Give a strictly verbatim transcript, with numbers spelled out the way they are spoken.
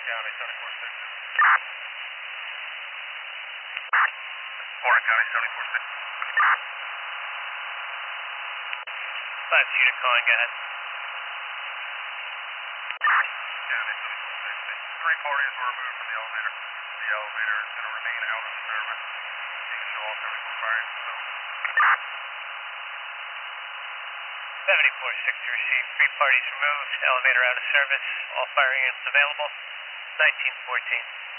County, seventy-four six. Warren County, seventy-four six. Five unit calling, go ahead. County, seventy-four six. Three parties were removed from the elevator. The elevator is going to remain out of service. You can show all seventy-four firing facilities. seventy-four six to receive. Three parties removed. Elevator out of service. All fire units available. nineteen fourteen.